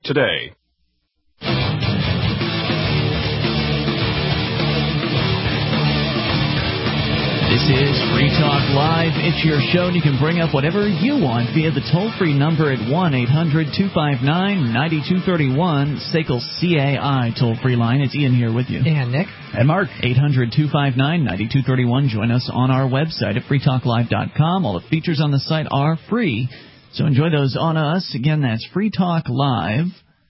today. This is Free Talk Live. It's your show, and you can bring up whatever you want via the toll-free number at 1-800-259-9231, SACL CAI toll-free line. It's Ian here with you. And Nick. And Mark. 800-259-9231. Join us on our website at freetalklive.com. All the features on the site are free, so enjoy those on us. Again, that's freetalklive.com.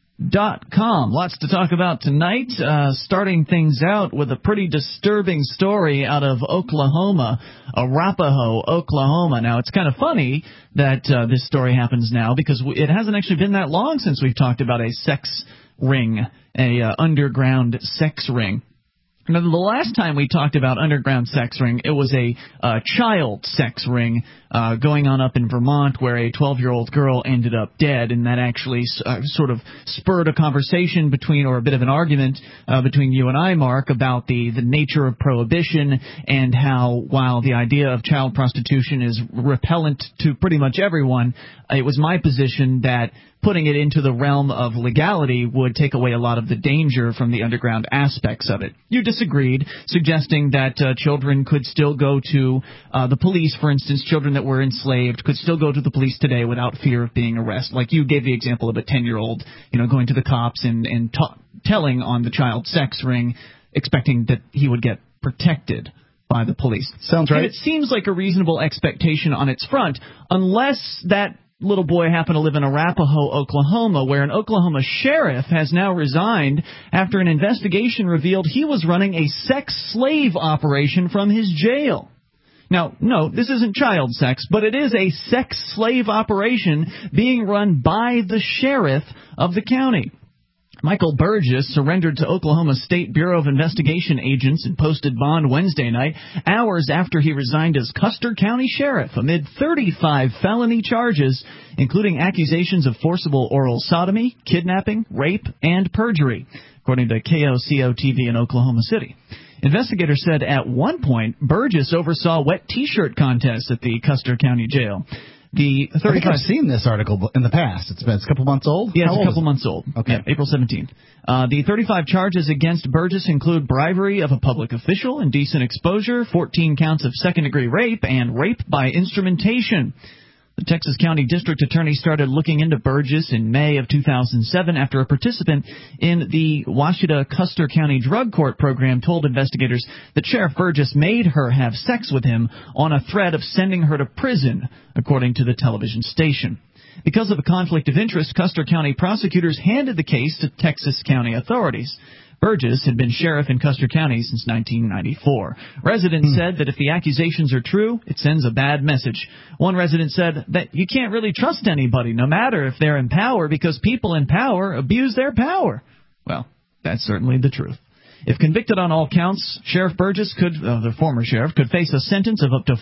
Lots to talk about tonight. Starting things out with a pretty disturbing story out of Oklahoma, Arapahoe, Oklahoma. Now, it's kind of funny that this story happens now because it hasn't actually been that long since we've talked about a sex ring, a underground sex ring. Now, the last time we talked about underground sex ring, it was a child sex ring going on up in Vermont where a 12-year-old girl ended up dead, and that actually sort of spurred a conversation between, or a bit of an argument between you and I, Mark, about the nature of prohibition and how, while the idea of child prostitution is repellent to pretty much everyone, it was my position that putting it into the realm of legality would take away a lot of the danger from the underground aspects of it. You disagreed, suggesting that children could still go to the police, for instance, children that were enslaved could still go to the police today without fear of being arrested. Like you gave the example of a 10-year-old, going to the cops and telling on the child sex ring, expecting that he would get protected by the police. Sounds right. And it seems like a reasonable expectation on its front, unless that little boy happened to live in Arapahoe, Oklahoma, where an Oklahoma sheriff has now resigned after an investigation revealed he was running a sex slave operation from his jail. Now, no, this isn't child sex, but it is a sex slave operation being run by the sheriff of the county. Michael Burgess surrendered to Oklahoma State Bureau of Investigation agents and posted bond Wednesday night, hours after he resigned as Custer County Sheriff amid 35 felony charges, including accusations of forcible oral sodomy, kidnapping, rape, and perjury, according to KOCO-TV in Oklahoma City. Investigators said at one point Burgess oversaw wet T-shirt contests at the Custer County Jail. I think I've seen this article in the past. It's a couple months old? Yeah, it's a couple months old. Okay. Yeah, April 17th. The 35 charges against Burgess include bribery of a public official, indecent exposure, 14 counts of second-degree rape, and rape by instrumentation. The Texas County District Attorney started looking into Burgess in May of 2007 after a participant in the Washita-Custer County Drug Court program told investigators that Sheriff Burgess made her have sex with him on a threat of sending her to prison, according to the television station. Because of a conflict of interest, Custer County prosecutors handed the case to Texas County authorities. Burgess had been sheriff in Custer County since 1994. Residents said that if the accusations are true, it sends a bad message. One resident said that you can't really trust anybody, no matter if they're in power, because people in power abuse their power. Well, that's certainly the truth. If convicted on all counts, Sheriff Burgess the former sheriff, could face a sentence of up to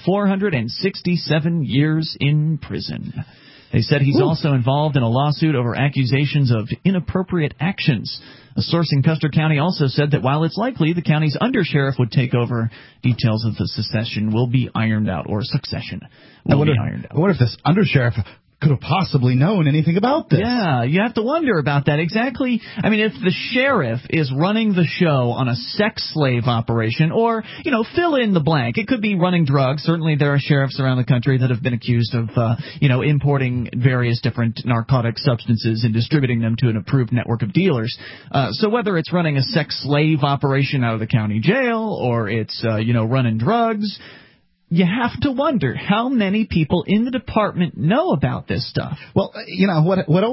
467 years in prison. They said he's also involved in a lawsuit over accusations of inappropriate actions. A source in Custer County also said that while it's likely the county's undersheriff would take over, details of the succession will be ironed out, or succession will be ironed out. I wonder if this undersheriff could have possibly known anything about this. Yeah, you have to wonder about that. Exactly. I mean, if the sheriff is running the show on a sex slave operation, or, fill in the blank. It could be running drugs. Certainly there are sheriffs around the country that have been accused of, importing various different narcotic substances and distributing them to an approved network of dealers. So whether it's running a sex slave operation out of the county jail, or it's, running drugs, you have to wonder how many people in the department know about this stuff. Well, what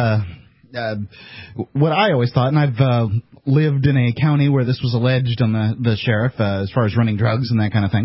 I always thought, and I've lived in a county where this was alleged on the sheriff as far as running drugs and that kind of thing.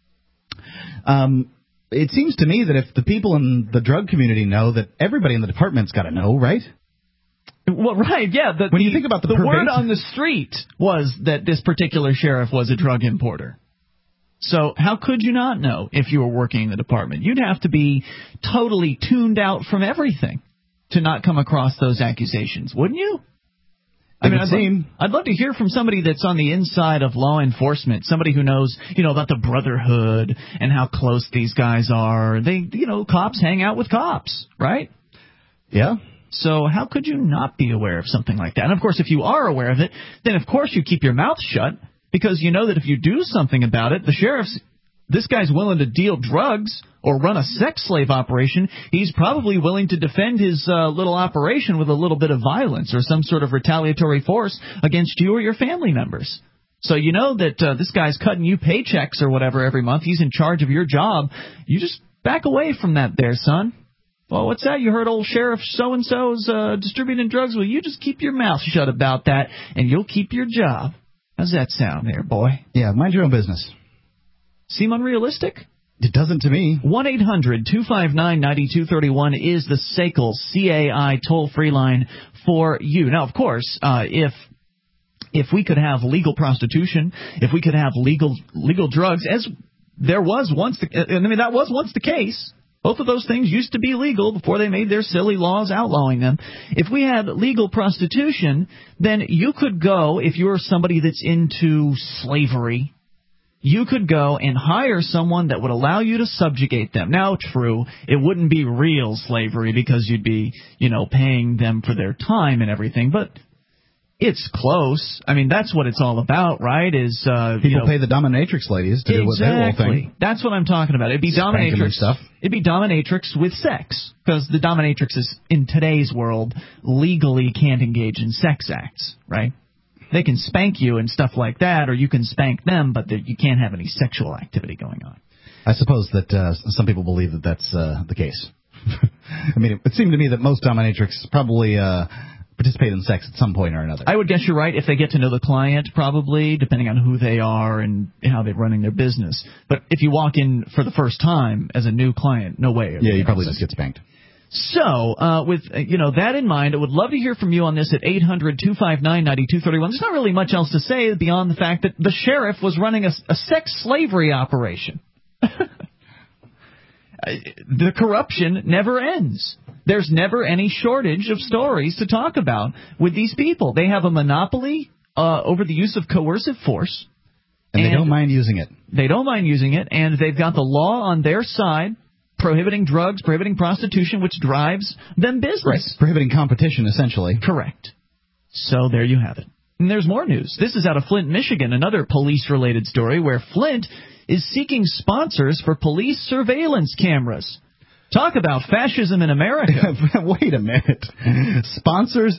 It seems to me that if the people in the drug community know, that everybody in the department's got to know, right? Well, right, yeah. When you think about the word on the street was that this particular sheriff was a drug importer. So how could you not know if you were working in the department? You'd have to be totally tuned out from everything to not come across those accusations, wouldn't you? I'd love to hear from somebody that's on the inside of law enforcement, somebody who knows, about the brotherhood and how close these guys are. Cops hang out with cops, right? Yeah. So how could you not be aware of something like that? And, of course, if you are aware of it, then, of course, you keep your mouth shut because you know that if you do something about it, the sheriff's this guy's willing to deal drugs or run a sex slave operation. He's probably willing to defend his little operation with a little bit of violence or some sort of retaliatory force against you or your family members. So you know that this guy's cutting you paychecks or whatever every month. He's in charge of your job. You just back away from that there, son. Well, what's that? You heard old Sheriff so-and-so's distributing drugs? Well, you just keep your mouth shut about that, and you'll keep your job. How's that sound there, boy? Yeah, mind your own business. Seem unrealistic? It doesn't to me. 1-800-259-9231 is the SACL CAI toll-free line for you. Now, of course, if we could have legal prostitution, if we could have legal drugs, as there was once, that was once the case. Both of those things used to be legal before they made their silly laws outlawing them. If we had legal prostitution, then you could go, if you're somebody that's into slavery, you could go and hire someone that would allow you to subjugate them. Now, true, it wouldn't be real slavery because you'd be, paying them for their time and everything, but it's close. I mean, that's what it's all about, right? Is people pay the dominatrix ladies to do what they will think. That's what I'm talking about. It'd be dominatrix stuff. It'd be dominatrix with sex, because the dominatrixes in today's world legally can't engage in sex acts, right? They can spank you and stuff like that, or you can spank them, but you can't have any sexual activity going on. I suppose that some people believe that that's the case. I mean, it seemed to me that most dominatrix probably participate in sex at some point or another. I would guess you're right if they get to know the client, probably, depending on who they are and how they're running their business. But if you walk in for the first time as a new client, no way. Yeah, you probably just get spanked. So, with that in mind, I would love to hear from you on this at 800-259-9231. There's not really much else to say beyond the fact that the sheriff was running a sex slavery operation. The corruption never ends. There's never any shortage of stories to talk about with these people. They have a monopoly over the use of coercive force. And they don't mind using it. They don't mind using it, and they've got the law on their side, prohibiting drugs, prohibiting prostitution, which drives them business. Right. Prohibiting competition, essentially. Correct. So there you have it. And there's more news. This is out of Flint, Michigan, another police-related story where Flint is seeking sponsors for police surveillance cameras. Talk about fascism in America. Wait a minute. Sponsors?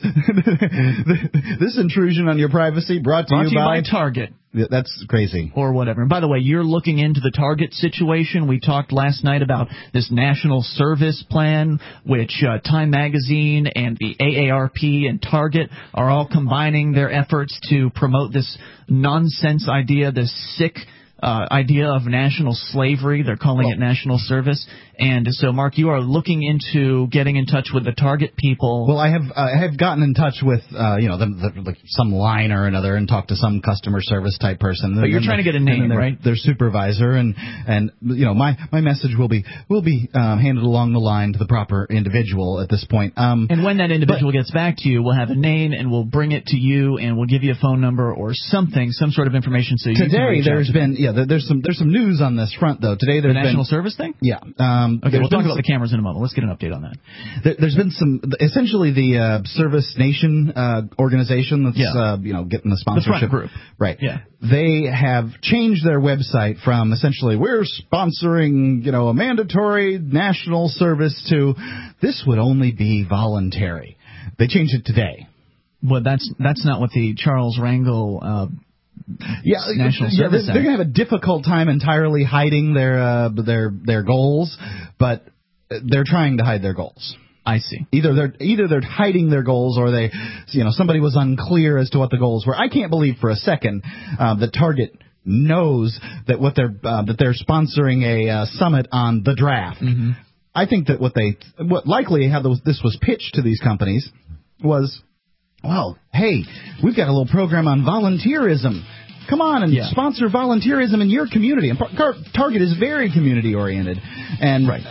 This intrusion on your privacy brought to you by Target. That's crazy. Or whatever. And by the way, you're looking into the Target situation. We talked last night about this national service plan, which Time Magazine and the AARP and Target are all combining their efforts to promote this nonsense idea, this sick idea of national slavery. They're calling it national service. And so, Mark, you are looking into getting in touch with the Target people. Well, I have gotten in touch with like some line or another and talked to some customer service type person. But you're trying to get a name, right? Their supervisor, and my message will be handed along the line to the proper individual at this point. And when that individual gets back to you, we'll have a name and we'll bring it to you and we'll give you a phone number or something, some sort of information so you can reach out to them. There's some news on this front though. Today there's the national service thing. Yeah. Okay, we'll talk about the cameras in a moment. Let's get an update on that. There's been essentially the Service Nation organization that's getting the sponsorship. The front group. Right. Yeah. They have changed their website from essentially we're sponsoring a mandatory national service to this would only be voluntary. They changed it today. Well, that's not what the Charles Rangel National Service they're going to have a difficult time entirely hiding their goals, but they're trying to hide their goals. I see. Either they're hiding their goals, or somebody was unclear as to what the goals were. I can't believe for a second that Target knows that that they're sponsoring a summit on the draft. Mm-hmm. I think that how this was pitched to these companies was, well, hey, we've got a little program on volunteerism. Come on and sponsor volunteerism in your community. And Target is very community oriented, and right.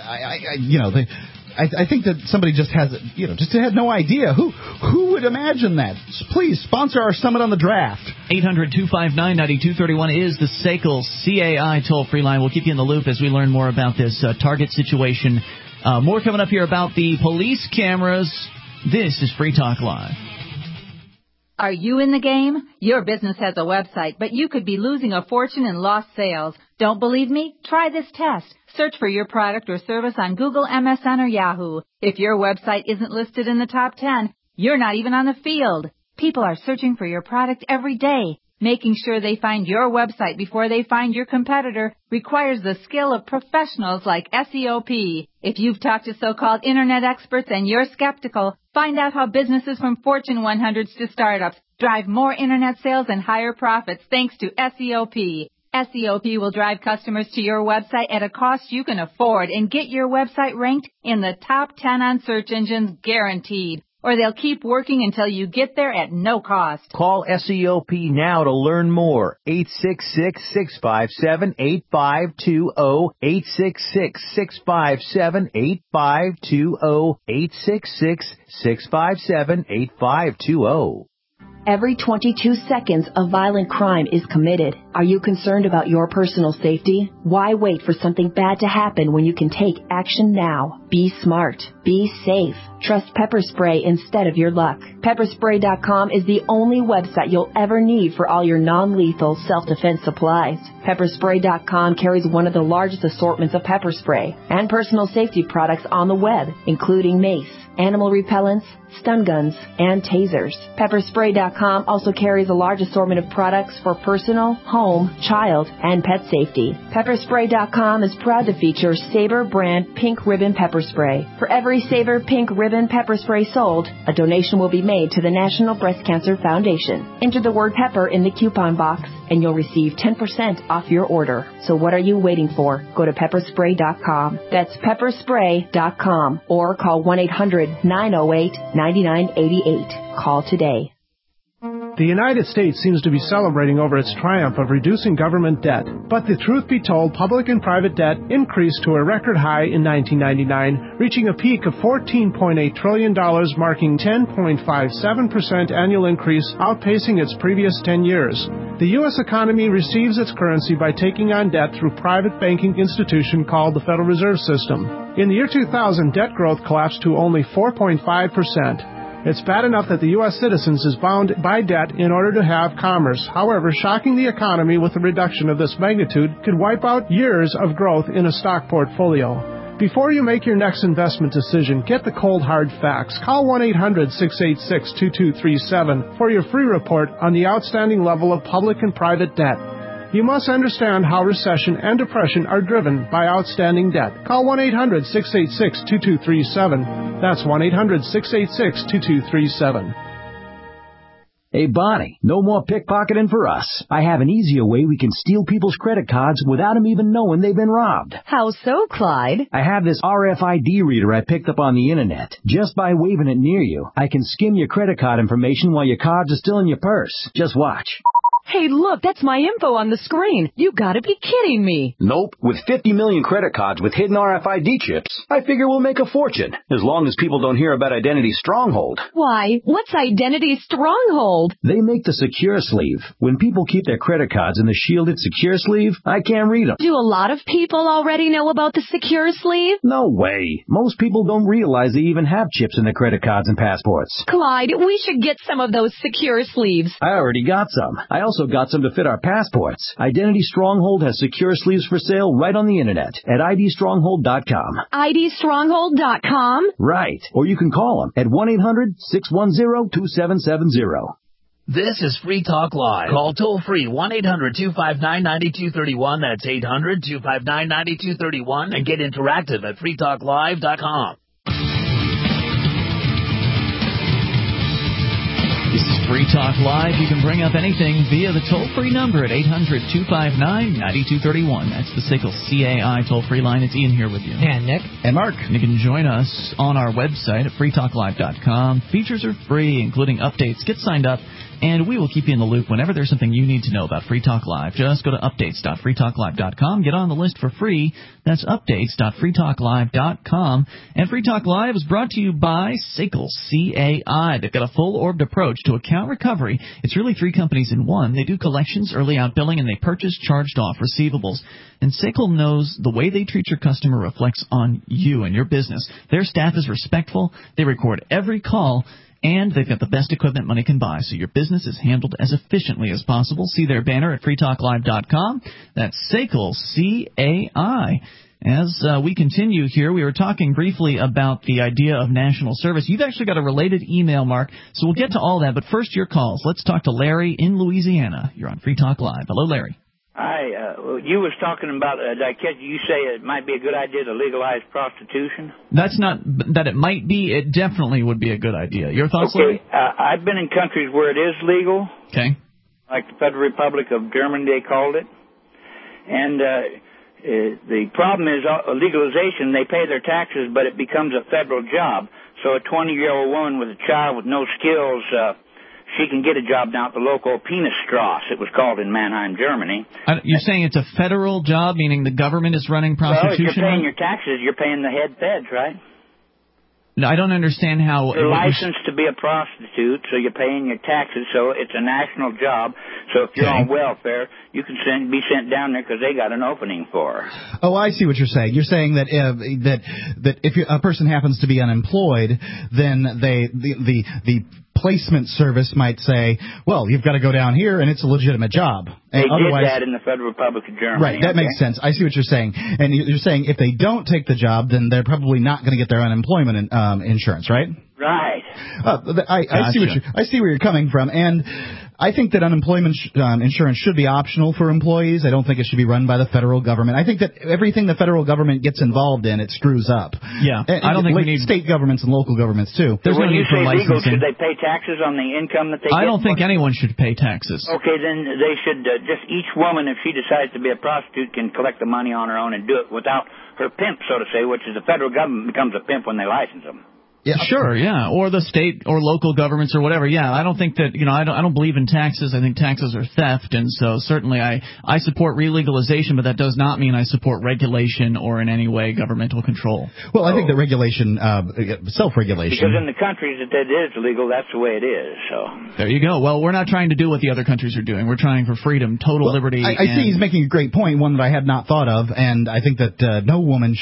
I think that somebody just had no idea. Who would imagine that? Please sponsor our summit on the draft. 800-259-9231 is the SACL CAI toll free line. We'll keep you in the loop as we learn more about this Target situation. More coming up here about the police cameras. This is Free Talk Live. Are you in the game? Your business has a website, but you could be losing a fortune in lost sales. Don't believe me? Try this test. Search for your product or service on Google, MSN, or Yahoo. If your website isn't listed in the top 10, you're not even on the field. People are searching for your product every day. Making sure they find your website before they find your competitor requires the skill of professionals like SEOP. If you've talked to so-called internet experts and you're skeptical, find out how businesses from Fortune 100s to startups drive more internet sales and higher profits thanks to SEOP. SEOP will drive customers to your website at a cost you can afford and get your website ranked in the top 10 on search engines guaranteed. Or they'll keep working until you get there at no cost. Call SEOP now to learn more. 866-657-8520. 866-657-8520. 866-657-8520. Every 22 seconds, a violent crime is committed. Are you concerned about your personal safety? Why wait for something bad to happen when you can take action now? Be smart. Be safe. Trust Pepper Spray instead of your luck. Pepperspray.com is the only website you'll ever need for all your non-lethal self-defense supplies. Pepperspray.com carries one of the largest assortments of pepper spray and personal safety products on the web, including mace, animal repellents, stun guns, and tasers. Pepperspray.com also carries a large assortment of products for personal, home, child, and pet safety. Pepperspray.com is proud to feature Sabre brand pink ribbon pepper spray. For every Sabre pink ribbon pepper spray sold, a donation will be made to the National Breast Cancer Foundation. Enter the word pepper in the coupon box and you'll receive 10% off your order. So what are you waiting for? Go to pepperspray.com. That's pepperspray.com or call 1-800-908-9988. Call today. The United States seems to be celebrating over its triumph of reducing government debt. But the truth be told, public and private debt increased to a record high in 1999, reaching a peak of $14.8 trillion, marking 10.57% annual increase, outpacing its previous 10 years. The U.S. economy receives its currency by taking on debt through private banking institution called the Federal Reserve System. In the year 2000, debt growth collapsed to only 4.5%. It's bad enough that the U.S. citizens is bound by debt in order to have commerce. However, shocking the economy with a reduction of this magnitude could wipe out years of growth in a stock portfolio. Before you make your next investment decision, get the cold hard facts. Call 1-800-686-2237 for your free report on the outstanding level of public and private debt. You must understand how recession and depression are driven by outstanding debt. Call 1-800-686-2237. That's 1-800-686-2237. Hey, Bonnie, no more pickpocketing for us. I have an easier way we can steal people's credit cards without them even knowing they've been robbed. How so, Clyde? I have this RFID reader I picked up on the internet. Just by waving it near you, I can skim your credit card information while your cards are still in your purse. Just watch. Hey, look, that's my info on the screen. You gotta be kidding me. Nope. With 50 million credit cards with hidden RFID chips, I figure we'll make a fortune, as long as people don't hear about Identity Stronghold. Why, what's Identity Stronghold? They make the secure sleeve. When people keep their credit cards in the shielded secure sleeve, I can't read them. Do a lot of people already know about the secure sleeve? No way. Most people don't realize they even have chips in their credit cards and passports. Clyde, we should get some of those secure sleeves. I already got some. I also got some to fit our passports. Identity Stronghold has secure sleeves for sale right on the internet at idstronghold.com. idstronghold.com? Right. Or you can call them at 1-800-610-2770. This is Free Talk Live. Call toll-free 1-800-259-9231. That's 800-259-9231. And get interactive at freetalklive.com. This is Free Talk Live. You can bring up anything via the toll-free number at 800-259-9231. That's the SICKLE CAI toll-free line. It's Ian here with you. And Nick. And Mark. You can join us on our website at freetalklive.com. Features are free, including updates. Get signed up and we will keep you in the loop whenever there's something you need to know about Free Talk Live. Just go to updates.freetalklive.com. Get on the list for free. That's updates.freetalklive.com. And Free Talk Live is brought to you by SACL, C-A-I. They've got a full-orbed approach to account recovery. It's really three companies in one. They do collections, early out billing, and they purchase charged-off receivables. And SACL knows the way they treat your customer reflects on you and your business. Their staff is respectful. They record every call. And they've got the best equipment money can buy, so your business is handled as efficiently as possible. See their banner at freetalklive.com. That's SACL, C-A-I. As we continue here, we were talking briefly about the idea of national service. You've actually got a related email, Mark, so we'll get to all that. But first, your calls. Let's talk to Larry in Louisiana. You're on Free Talk Live. Hello, Larry. Hi. You was talking about, you say it might be a good idea to legalize prostitution? That's not that it might be. It definitely would be a good idea. Your thoughts, Larry? I've been in countries where it is legal. Okay. Like the Federal Republic of Germany, they called it. And the problem is legalization, they pay their taxes, but it becomes a federal job. So a 20-year-old woman with a child with no skills, she can get a job down at the local Penisstrasse, it was called in Mannheim, Germany. You're saying it's a federal job, meaning the government is running prostitution? Well, if you're paying your taxes, you're paying the head feds, right? No, I don't understand how... You're licensed to be a prostitute, so you're paying your taxes, so it's a national job. So if you're on welfare, you can be sent down there because they got an opening for her. Oh, I see what you're saying. You're saying that that if a person happens to be unemployed, then the placement service might say, well, you've got to go down here, and it's a legitimate job. They did that in the Federal Republic of Germany. Right, that makes sense. I see what you're saying. And you're saying if they don't take the job, then they're probably not going to get their unemployment insurance, right? Right. I see where you're coming from, and I think that unemployment insurance should be optional for employees. I don't think it should be run by the federal government. I think that everything the federal government gets involved in, it screws up. Yeah, and I don't think we need state governments and local governments too. There's no need for licensing. Legal, should they pay taxes on the income that they get? I don't think anyone should pay taxes. Okay, then they should just each woman, if she decides to be a prostitute, can collect the money on her own and do it without her pimp, so to say, which is the federal government becomes a pimp when they license them. Yeah, sure, yeah, or the state or local governments or whatever. Yeah, I don't think that, I don't believe in taxes. I think taxes are theft, and so certainly I support relegalization, but that does not mean I support regulation or in any way governmental control. Well, I think that regulation, self-regulation. Because in the countries that it is legal, that's the way it is. So there you go. Well, we're not trying to do what the other countries are doing. We're trying for freedom, total liberty. I see he's making a great point, one that I had not thought of, and I think that no woman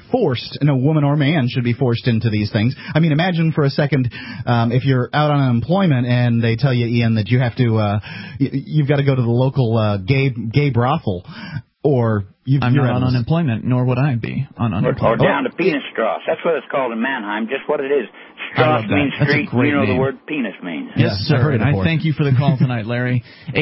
or man should be forced into these things. I mean, imagine for a second if you're out on unemployment and they tell you, Ian, that you have to, you've got to go to the local gay brothel, or I'm not on unemployment, nor would I be on unemployment. Or down to Penisstrasse. That's what it's called in Mannheim. Just what it is. Strasse means street. You know the word penis means. Yes, sir. And I thank you for the call tonight, Larry.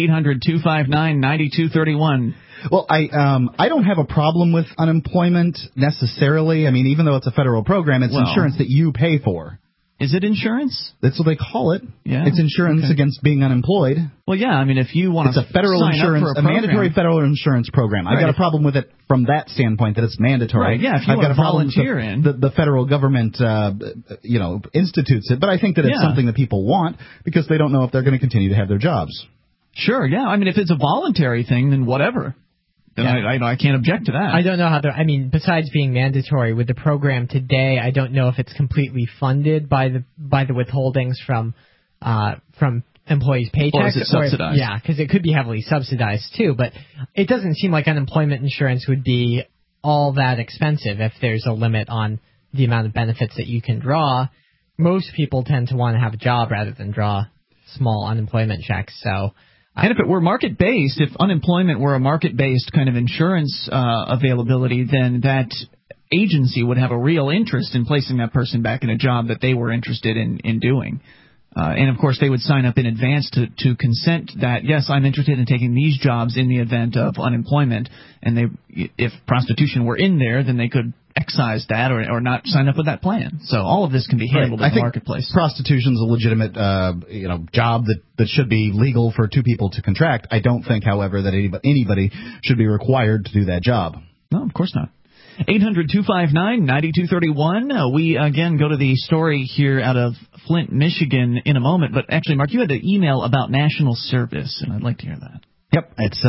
800-259-9231. Well, I don't have a problem with unemployment necessarily. I mean, even though it's a federal program, it's insurance that you pay for. Is it insurance? That's what they call it. Yeah. It's insurance against being unemployed. Well, yeah. I mean, if you want to, it's a federal insurance, a mandatory federal insurance program. I've got a problem with it from that standpoint that it's mandatory. Right. Yeah. If you I've got a problem with the federal government, institutes it. But I think that it's something that people want because they don't know if they're going to continue to have their jobs. Sure. Yeah. I mean, if it's a voluntary thing, then whatever. Then I can't object to that. I don't know how besides being mandatory with the program today, I don't know if it's completely funded by the withholdings from employees' paychecks. Or is it subsidized? Yeah, because it could be heavily subsidized too. But it doesn't seem like unemployment insurance would be all that expensive if there's a limit on the amount of benefits that you can draw. Most people tend to want to have a job rather than draw small unemployment checks. So. And if it were market-based, if unemployment were a market-based kind of insurance availability, then that agency would have a real interest in placing that person back in a job that they were interested in doing. And, of course, they would sign up in advance to consent that, yes, I'm interested in taking these jobs in the event of unemployment. And if prostitution were in there, then they could excise that or not sign up with that plan. So all of this can be handled in the marketplace. Prostitution is a legitimate job that should be legal for two people to contract. I don't think, however, that anybody should be required to do that job. No, of course not. 800-259-9231. We, again, go to the story here out of Flint, Michigan in a moment. But actually, Mark, you had an email about national service, and I'd like to hear that. Yep, it's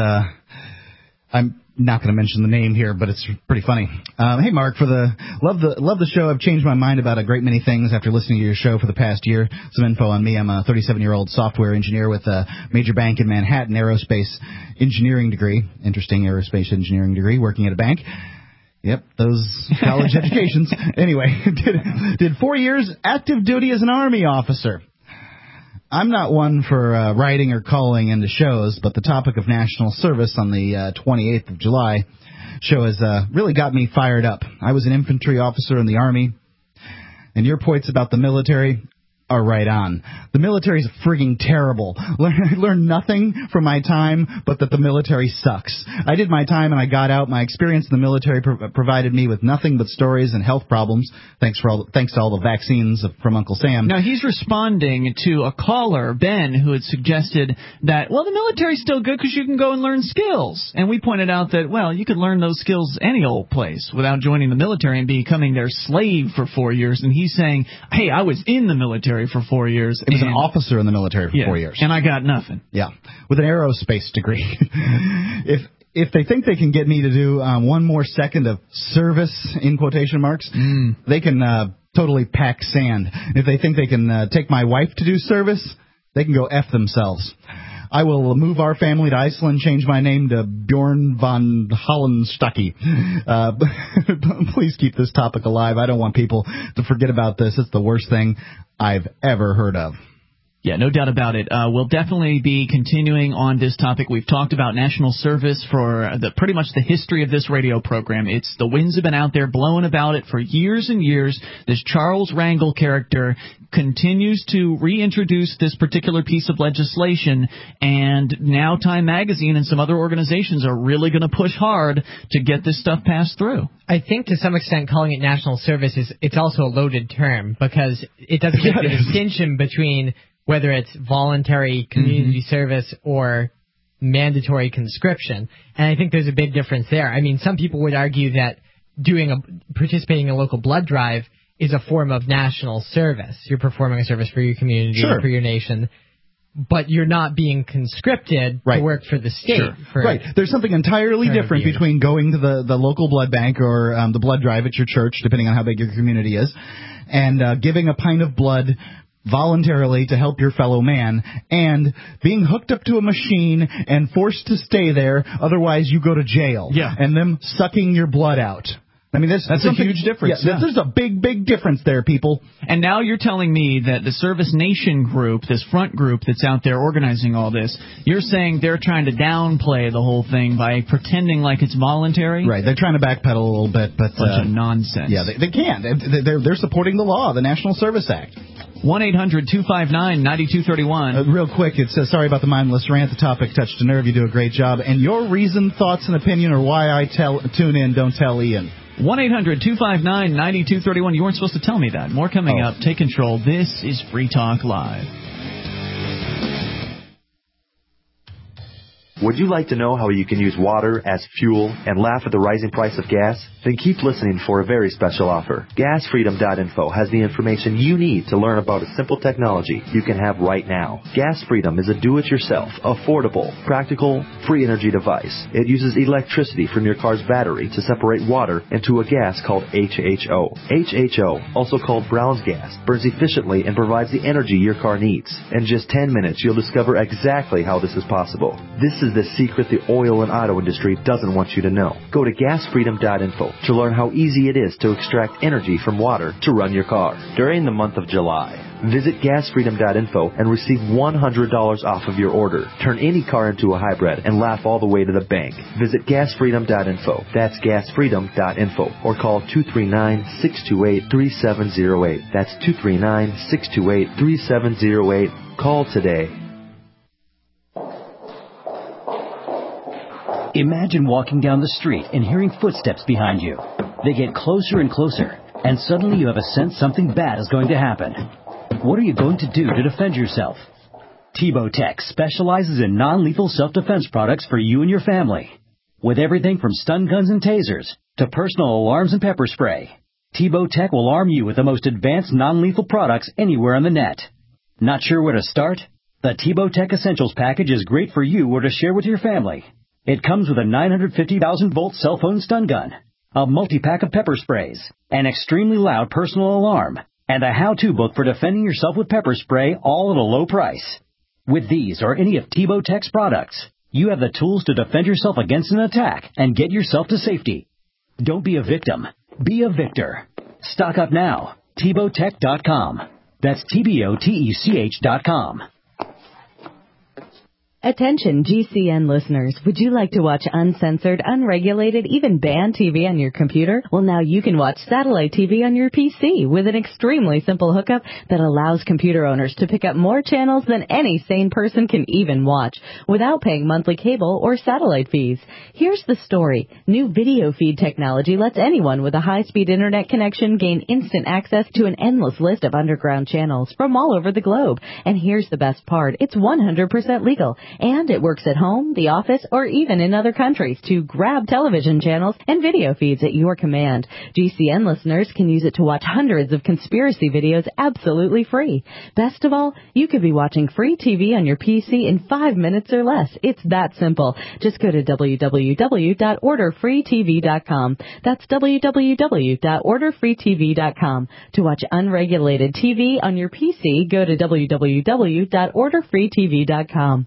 I'm not going to mention the name here, but it's pretty funny. Hey, Mark, love the show. I've changed my mind about a great many things after listening to your show for the past year. Some info on me. I'm a 37-year-old software engineer with a major bank in Manhattan, aerospace engineering degree. Interesting aerospace engineering degree, working at a bank. Yep, those college educations. Anyway, did 4 years active duty as an Army officer. I'm not one for writing or calling into shows, but the topic of national service on the 28th of July show has really got me fired up. I was an infantry officer in the Army, and your points about the military are right on. The military's frigging terrible. I learned nothing from my time but that the military sucks. I did my time and I got out. My experience in the military provided me with nothing but stories and health problems. Thanks to all the vaccines from Uncle Sam. Now, he's responding to a caller, Ben, who had suggested that, well, the military's still good because you can go and learn skills. And we pointed out that, well, you could learn those skills any old place without joining the military and becoming their slave for 4 years. And he's saying, hey, I was in the military for 4 years. He was an officer in the military for 4 years. And I got nothing. Yeah, with an aerospace degree. If they think they can get me to do one more second of service, in quotation marks, they can totally pack sand. If they think they can take my wife to do service, they can go F themselves. I will move our family to Iceland, change my name to Bjorn von Hollenstocke. Please keep this topic alive. I don't want people to forget about this. It's the worst thing I've ever heard of. Yeah, no doubt about it. We'll definitely be continuing on this topic. We've talked about national service for pretty much the history of this radio program. The winds have been out there blowing about it for years and years. This Charles Rangel character continues to reintroduce this particular piece of legislation, and now Time Magazine and some other organizations are really going to push hard to get this stuff passed through. I think to some extent calling it national service it's also a loaded term because it doesn't make the distinction between whether it's voluntary community service or mandatory conscription. And I think there's a big difference there. I mean, some people would argue that participating in a local blood drive is a form of national service. You're performing a service for your community, for your nation, but you're not being conscripted to work for the state. Right. There's something entirely different between going to the local blood bank or the blood drive at your church, depending on how big your community is, and giving a pint of blood voluntarily to help your fellow man, and being hooked up to a machine and forced to stay there, otherwise you go to jail. Yeah. And them sucking your blood out. I mean, that's a huge difference. Yeah, there's a big, big difference there, people. And now you're telling me that the Service Nation group, this front group that's out there organizing all this, you're saying they're trying to downplay the whole thing by pretending like it's voluntary? Right. They're trying to backpedal a little bit, but bunch of nonsense. Yeah, they can't. They're supporting the law, the National Service Act. 1-800-259-9231. Real quick, it's sorry about the mindless rant. The topic touched a nerve. You do a great job. And your reason, thoughts, and opinion are why I tune in. Don't tell Ian. 1-800-259-9231. You weren't supposed to tell me that. More coming up. Take control. This is Free Talk Live. Would you like to know how you can use water as fuel and laugh at the rising price of gas? Then keep listening for a very special offer. GasFreedom.info has the information you need to learn about a simple technology you can have right now. Gas Freedom is a do-it-yourself, affordable, practical, free energy device. It uses electricity from your car's battery to separate water into a gas called HHO. HHO, also called Brown's gas, burns efficiently and provides the energy your car needs. In just 10 minutes, you'll discover exactly how this is possible. This is the secret the oil and auto industry doesn't want you to know. Go to GasFreedom.info to learn how easy it is to extract energy from water to run your car. During the month of July, visit GasFreedom.info and receive $100 off of your order. Turn any car into a hybrid and laugh all the way to the bank. Visit GasFreedom.info. That's GasFreedom.info. Or call 239-628-3708. That's 239-628-3708. Call today. Imagine walking down the street and hearing footsteps behind you. They get closer and closer, and suddenly you have a sense something bad is going to happen. What are you going to do to defend yourself? Tebow Tech specializes in non-lethal self-defense products for you and your family. With everything from stun guns and tasers to personal alarms and pepper spray, Tebow Tech will arm you with the most advanced non-lethal products anywhere on the net. Not sure where to start? The Tebow Tech Essentials package is great for you or to share with your family. It comes with a 950,000-volt cell phone stun gun, a multi-pack of pepper sprays, an extremely loud personal alarm, and a how-to book for defending yourself with pepper spray, all at a low price. With these or any of Tebow Tech's products, you have the tools to defend yourself against an attack and get yourself to safety. Don't be a victim. Be a victor. Stock up now. TebowTech.com. That's TBOTECH.com. Attention GCN listeners, would you like to watch uncensored, unregulated, even banned TV on your computer? Well, now you can watch satellite TV on your PC with an extremely simple hookup that allows computer owners to pick up more channels than any sane person can even watch without paying monthly cable or satellite fees. Here's the story. New video feed technology lets anyone with a high-speed internet connection gain instant access to an endless list of underground channels from all over the globe. And here's the best part. It's 100% legal. And it works at home, the office, or even in other countries to grab television channels and video feeds at your command. GCN listeners can use it to watch hundreds of conspiracy videos absolutely free. Best of all, you could be watching free TV on your PC in 5 minutes or less. It's that simple. Just go to www.orderfreetv.com. That's www.orderfreetv.com. To watch unregulated TV on your PC, go to www.orderfreetv.com.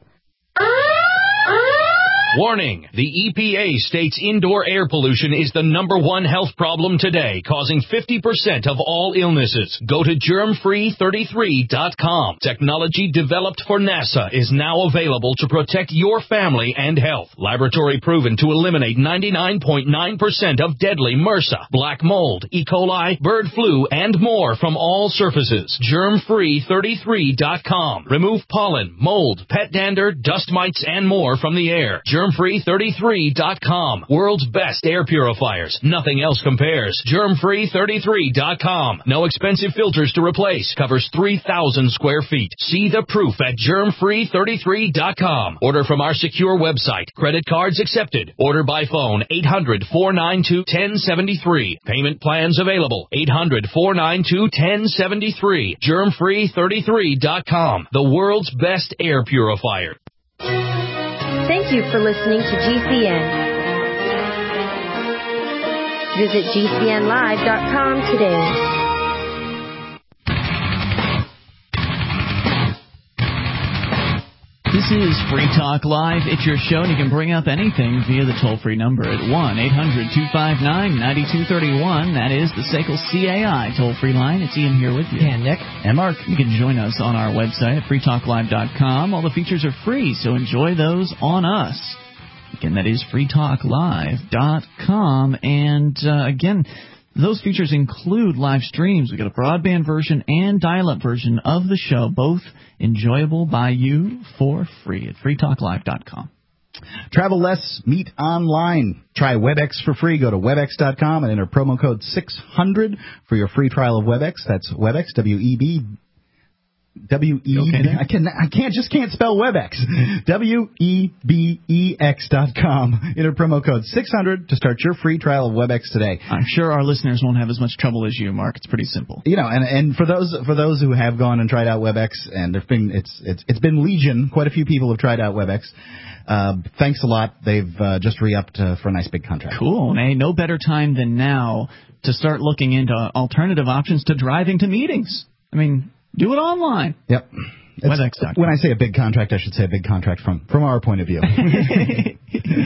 Warning! The EPA states indoor air pollution is the #1 health problem today, causing 50% of all illnesses. Go to germfree33.com. Technology developed for NASA is now available to protect your family and health. Laboratory proven to eliminate 99.9% of deadly MRSA, black mold, E. coli, bird flu, and more from all surfaces. Germfree33.com. Remove pollen, mold, pet dander, dust mites, and more from the air. Germfree33.com. World's best air purifiers. Nothing else compares. Germfree33.com. No expensive filters to replace. Covers 3,000 square feet. See the proof at Germfree33.com. Order from our secure website. Credit cards accepted. Order by phone 800-492-1073. Payment plans available. 800-492-1073. Germfree33.com. The world's best air purifier. Thank you for listening to GCN. Visit GCNlive.com today. This is Free Talk Live. It's your show, and you can bring up anything via the toll-free number at 1-800-259-9231. That is the SACL CAI toll-free line. It's Ian here with you. And Nick. And Mark. You can join us on our website at freetalklive.com. All the features are free, so enjoy those on us. Again, that is freetalklive.com. And, again, those features include live streams. We've got a broadband version and dial-up version of the show, both enjoyable by you for free at freetalklive.com. Travel less, meet online. Try WebEx for free. Go to webex.com and enter promo code 600 for your free trial of WebEx. That's WebEx, I can't spell WebEx. WEBEX.com. Enter promo code 600 to start your free trial of WebEx today. I'm sure our listeners won't have as much trouble as you, Mark. It's pretty simple. You know, and for those who have gone and tried out WebEx, and it's been legion. Quite a few people have tried out WebEx. Thanks a lot. They've just re-upped for a nice big contract. Cool. And hey, no better time than now to start looking into alternative options to driving to meetings. I mean, do it online. Yep. When I say a big contract, I should say a big contract from our point of view. They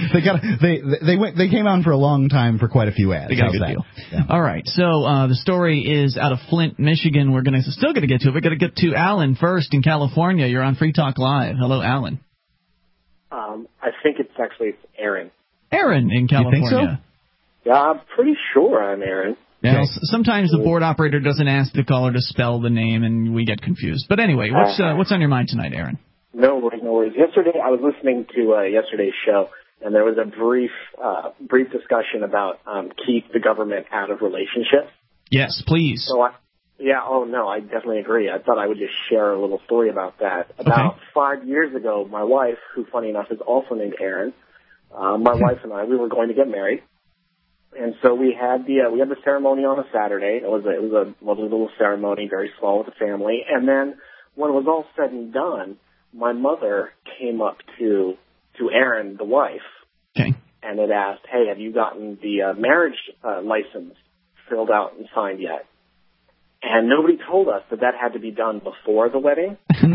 came on for a long time for quite a few ads. They got a good deal. Yeah. All right. So the story is out of Flint, Michigan. We're still going to get to it. We're going to get to Alan first in California. You're on Free Talk Live. Hello, Alan. I think it's Aaron. Aaron in California. You think so? Yeah, I'm pretty sure I'm Aaron. Now, sometimes the board operator doesn't ask the caller to spell the name, and we get confused. But anyway, what's on your mind tonight, Aaron? No worries. Yesterday, I was listening to yesterday's show, and there was a brief discussion about keep the government out of relationships. Yes, please. So I definitely agree. I thought I would just share a little story about that. About 5 years ago, my wife, who funny enough is also named Aaron, my wife and I, we were going to get married. And so we had the ceremony on a Saturday. It was a lovely little ceremony, very small with the family. And then when it was all said and done, my mother came up to Erin, the wife, and had asked, "Hey, have you gotten the marriage license filled out and signed yet?" And nobody told us that had to be done before the wedding.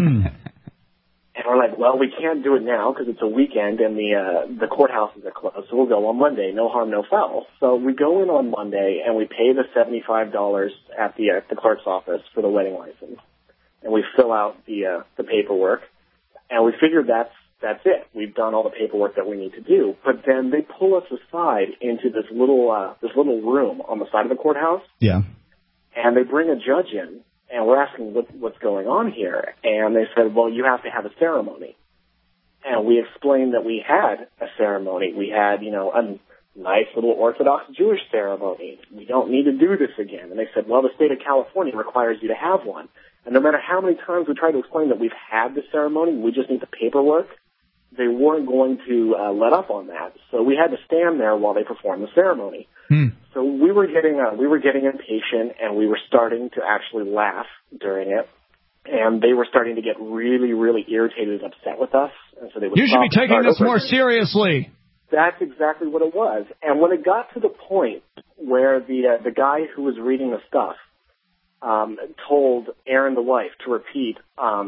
And we're like, well, we can't do it now because it's a weekend and the courthouses are closed, so we'll go on Monday. No harm, no foul. So we go in on Monday and we pay the $75 at the clerk's office for the wedding license, and we fill out the paperwork, and we figure that's it. We've done all the paperwork that we need to do. But then they pull us aside into this little room on the side of the courthouse. Yeah. And they bring a judge in. And we're asking what's going on here. And they said, well, you have to have a ceremony. And we explained that we had a ceremony. We had, a nice little Orthodox Jewish ceremony. We don't need to do this again. And they said, well, the state of California requires you to have one. And no matter how many times we try to explain that we've had the ceremony, we just need the paperwork, they weren't going to let up on that. So we had to stand there while they performed the ceremony. So we were getting impatient, and we were starting to actually laugh during it, and they were starting to get really, really irritated and upset with us. And so they would You should be taking this more seriously. That's exactly what it was. And when it got to the point where the guy who was reading the stuff told Erin, the wife, to repeat,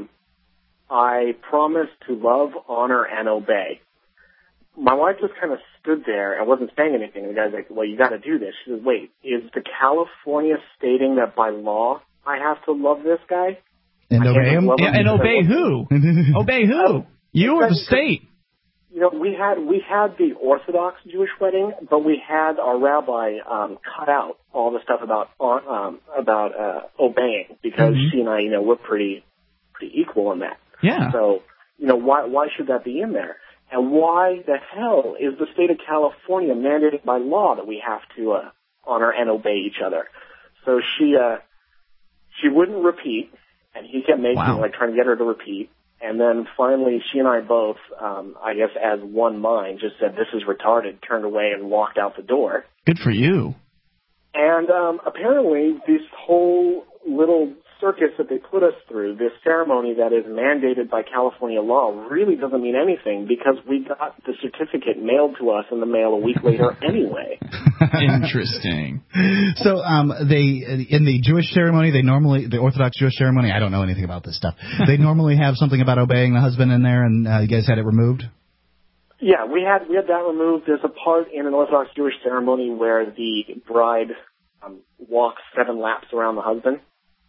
I promise to love, honor, and obey. My wife just kind of stood there and wasn't saying anything. And the guy's like, well, you got to do this. She says, wait, is the California stating that by law I have to love this guy? And obey him? And obey who? Obey who? You or the state? We had the Orthodox Jewish wedding, but we had our rabbi cut out all the stuff about obeying, because she and I, we're pretty equal in that. Yeah. So, why should that be in there? And why the hell is the state of California mandated by law that we have to honor and obey each other? So she wouldn't repeat, and he kept trying to get her to repeat. And then finally, she and I both, I guess as one mind, just said, this is retarded, turned away and walked out the door. Good for you. And apparently this whole little circus that they put us through, this ceremony that is mandated by California law, really doesn't mean anything, because we got the certificate mailed to us in the mail a week later anyway. Interesting. So they, in the Jewish ceremony, the Orthodox Jewish ceremony, I don't know anything about this stuff. They normally have something about obeying the husband in there, and you guys had it removed? Yeah, we had that removed. There's a part in an Orthodox Jewish ceremony where the bride walks 7 laps around the husband.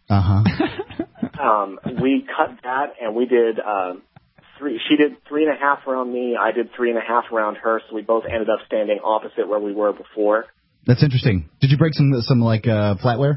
We cut that, and we did 3. She did 3.5 around me. I did 3.5 around her. So we both ended up standing opposite where we were before. That's interesting. Did you break some flatware?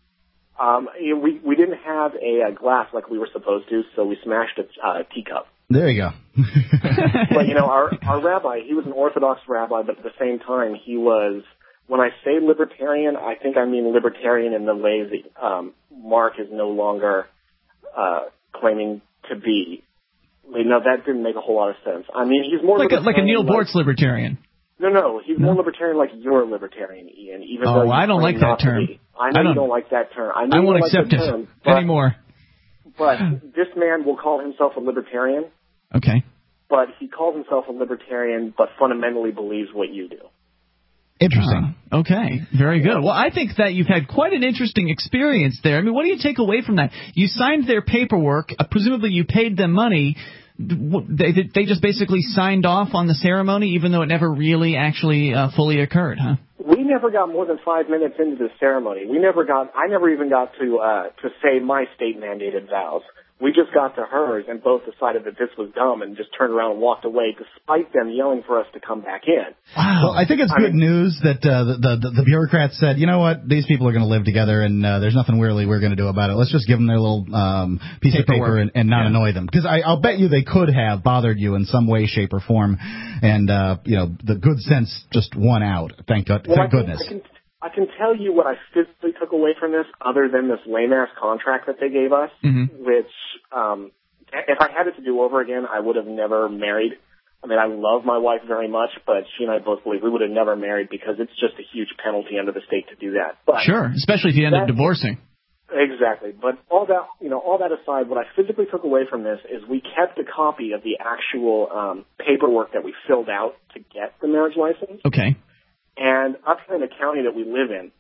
We didn't have a glass like we were supposed to, so we smashed a teacup. There you go. But our rabbi, he was an Orthodox rabbi, but at the same time, he was. When I say libertarian, I think I mean libertarian in the way that Mark is no longer claiming to be. That didn't make a whole lot of sense. I mean, he's more like a Neil Bortz libertarian. No, he's more libertarian like you're libertarian, Ian. Even though I don't like that term. I know you don't like that term. I won't accept it anymore. But this man will call himself a libertarian. Okay. But he calls himself a libertarian, but fundamentally believes what you do. Interesting. Okay, very good. Well, I think that you've had quite an interesting experience there. I mean, what do you take away from that? You signed their paperwork. Presumably you paid them money. They just basically signed off on the ceremony, even though it never really actually fully occurred, huh? We never got more than 5 minutes into the ceremony. I never even got to say my state-mandated vows. We just got to hers and both decided that this was dumb and just turned around and walked away, despite them yelling for us to come back in. Wow. Well, I think it's good news that the bureaucrats said, you know what, these people are going to live together, and there's nothing really we're going to do about it. Let's just give them their little piece of paper and not annoy them. Because I'll bet you they could have bothered you in some way, shape, or form, and the good sense just won out. Thank goodness. I can tell you what I physically took away from this, other than this lame-ass contract that they gave us, which, if I had it to do over again, I would have never married I mean, I love my wife very much, but she and I both believe we would have never married because it's just a huge penalty under the state to do that. But sure, especially if you end up divorcing. Exactly. But all that aside, what I physically took away from this is we kept a copy of the actual paperwork that we filled out to get the marriage license. Okay. And up here in the county that we live in,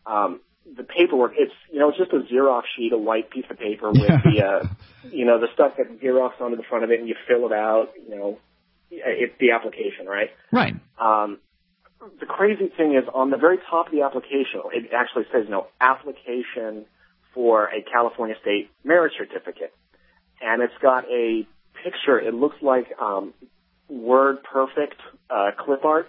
the paperwork, it's just a Xerox sheet, a white piece of paper with the stuff that Xerox onto the front of it, and you fill it out, it's the application, right? Right. The crazy thing is on the very top of the application, it actually says, application for a California state marriage certificate. And it's got a picture, it looks like Word Perfect clip art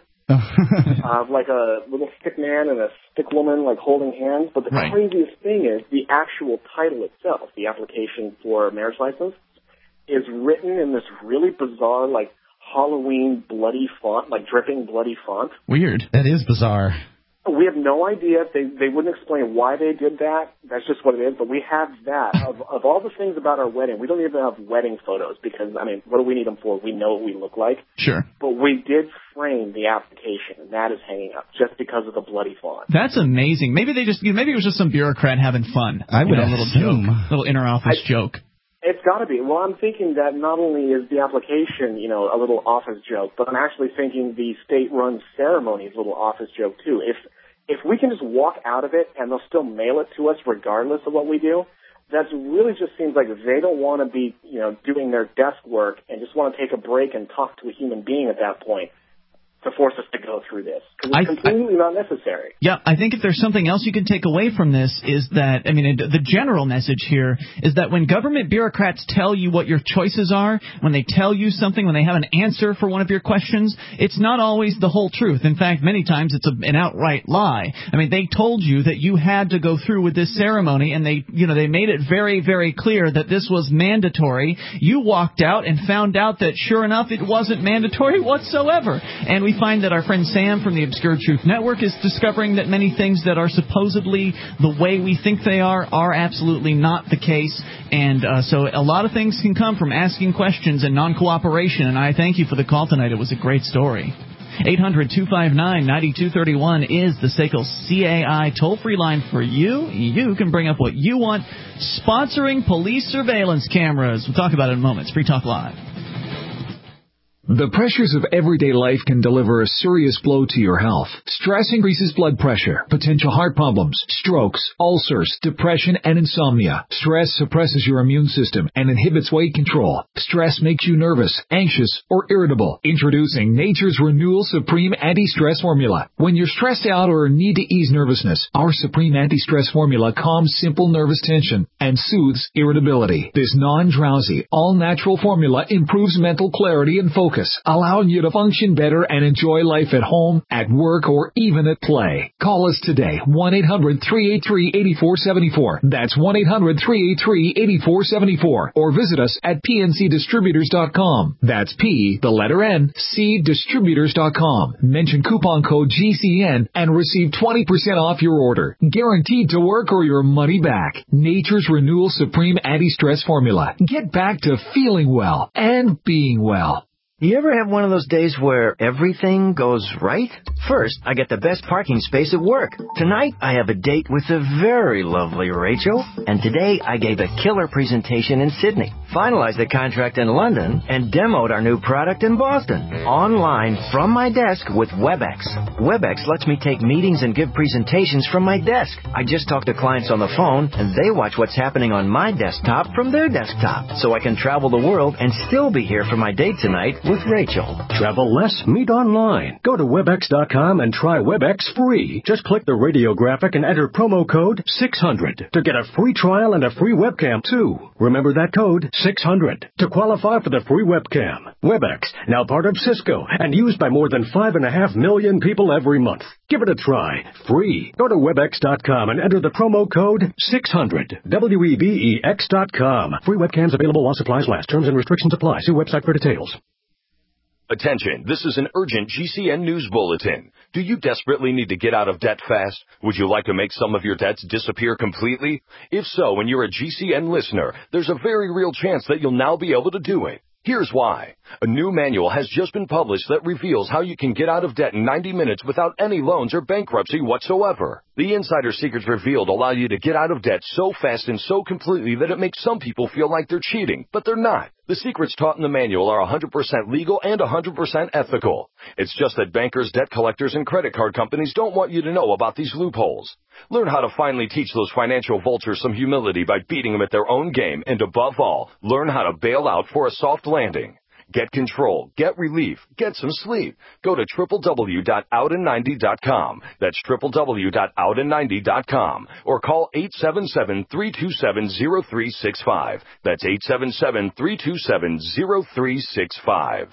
of like a little stick man and a stick woman like holding hands. But the craziest thing is the actual title itself, the application for a marriage license, is written in this really bizarre like Halloween bloody font, like dripping bloody font. Weird. That is bizarre. We have no idea. They wouldn't explain why they did that. That's just what it is. But we have that. Of all the things about our wedding, we don't even have wedding photos because, I mean, what do we need them for? We know what we look like. Sure. But we did frame the application, and that is hanging up just because of the bloody font. That's amazing. Maybe it was just some bureaucrat having fun. I would assume. Little inter-office joke. It's got to be. Well, I'm thinking that not only is the application, a little office joke, but I'm actually thinking the state-run ceremony is a little office joke, too. If we can just walk out of it and they'll still mail it to us regardless of what we do, that really just seems like they don't want to be, doing their desk work and just want to take a break and talk to a human being at that point to force us to go through this. Because it's completely not necessary. Yeah, I think if there's something else you can take away from this is that, the general message here is that when government bureaucrats tell you what your choices are, when they tell you something, when they have an answer for one of your questions, it's not always the whole truth. In fact, many times it's an outright lie. They told you that you had to go through with this ceremony, and they made it very, very clear that this was mandatory. You walked out and found out that, sure enough, it wasn't mandatory whatsoever. And we find that our friend Sam from the Obscure Truth Network is discovering that many things that are supposedly the way we think they are absolutely not the case. And so a lot of things can come from asking questions and non-cooperation. And I thank you for the call tonight. It was a great story. 800-259-9231 is the SACL CAI toll-free line for you. You can bring up what you want. Sponsoring police surveillance cameras. We'll talk about it in a moment. It's Free Talk Live. The pressures of everyday life can deliver a serious blow to your health. Stress increases blood pressure, potential heart problems, strokes, ulcers, depression, and insomnia. Stress suppresses your immune system and inhibits weight control. Stress makes you nervous, anxious, or irritable. Introducing Nature's Renewal Supreme Anti-Stress Formula. When you're stressed out or need to ease nervousness, our Supreme Anti-Stress Formula calms simple nervous tension and soothes irritability. This non-drowsy, all-natural formula improves mental clarity and focus, allowing you to function better and enjoy life at home, at work, or even at play. Call us today, 1-800-383-8474. That's 1-800-383-8474. Or visit us at pncdistributors.com. That's P, the letter N, cdistributors.com. Mention coupon code GCN and receive 20% off your order. Guaranteed to work or your money back. Nature's Renewal Supreme Anti-Stress Formula. Get back to feeling well and being well. You ever have one of those days where everything goes right? First, I get the best parking space at work. Tonight, I have a date with the very lovely Rachel. And today, I gave a killer presentation in Sydney, finalized the contract in London, and demoed our new product in Boston. Online, from my desk with WebEx. WebEx lets me take meetings and give presentations from my desk. I just talk to clients on the phone, and they watch what's happening on my desktop from their desktop. So I can travel the world and still be here for my date tonight with Rachel. Travel less, meet online. Go to Webex.com and try Webex free. Just click the radio graphic and enter promo code 600 to get a free trial and a free webcam too. Remember that code, 600, to qualify for the free webcam. Webex, now part of Cisco and used by more than 5.5 million people every month. Give it a try. Free. Go to Webex.com and enter the promo code 600. WEBEX.com. Free webcams available while supplies last. Terms and restrictions apply. See website for details. Attention, this is an urgent GCN news bulletin. Do you desperately need to get out of debt fast? Would you like to make some of your debts disappear completely? If so, and you're a GCN listener, there's a very real chance that you'll now be able to do it. Here's why. A new manual has just been published that reveals how you can get out of debt in 90 minutes without any loans or bankruptcy whatsoever. The insider secrets revealed allow you to get out of debt so fast and so completely that it makes some people feel like they're cheating, but they're not. The secrets taught in the manual are 100% legal and 100% ethical. It's just that bankers, debt collectors, and credit card companies don't want you to know about these loopholes. Learn how to finally teach those financial vultures some humility by beating them at their own game, and above all, learn how to bail out for a soft landing. Get control, get relief, get some sleep. Go to www.outin90.com. That's www.outin90.com. Or call 877-327-0365. That's 877-327-0365.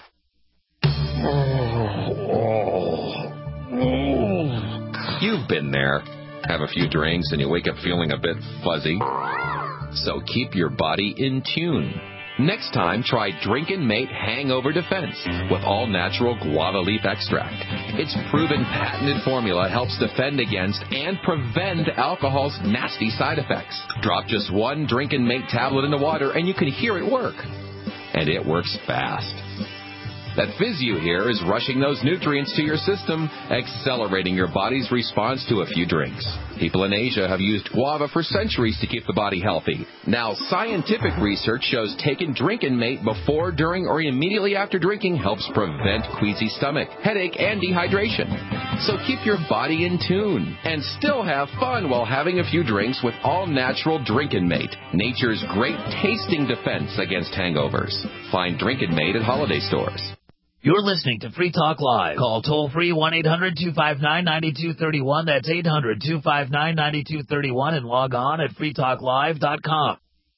You've been there. Have a few drinks and you wake up feeling a bit fuzzy. So keep your body in tune. Next time, try Drinkin' Mate Hangover Defense with all-natural guava leaf extract. Its proven patented formula helps defend against and prevent alcohol's nasty side effects. Drop just one Drinkin' Mate tablet in the water and you can hear it work. And it works fast. That fizz you hear is rushing those nutrients to your system, accelerating your body's response to a few drinks. People in Asia have used guava for centuries to keep the body healthy. Now, scientific research shows taking Drinkin' Mate before, during, or immediately after drinking helps prevent queasy stomach, headache, and dehydration. So keep your body in tune and still have fun while having a few drinks with all-natural Drinkin' Mate, nature's great tasting defense against hangovers. Find Drinkin' Mate at holiday stores. You're listening to Free Talk Live. Call toll-free 1-800-259-9231. That's 800-259-9231 and log on at freetalklive.com.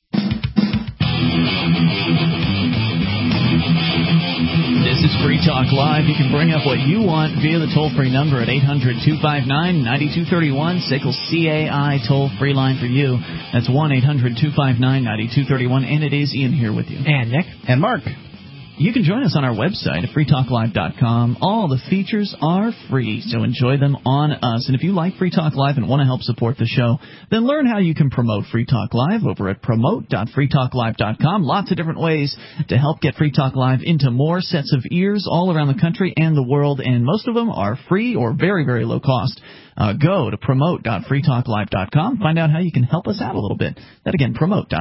This is Free Talk Live. You can bring up what you want via the toll-free number at 800-259-9231. SACL CAI toll-free line for you. That's 1-800-259-9231. And it is Ian here with you. And Nick. And Mark. You can join us on our website at freetalklive.com. All the features are free, so enjoy them on us. And if you like Free Talk Live and want to help support the show, then learn how you can promote Free Talk Live over at promote.freetalklive.com. Lots of different ways to help get Free Talk Live into more sets of ears all around the country and the world, and most of them are free or very, very low cost. Go to promote.freetalklive.com. Find out how you can help us out a little bit. That again,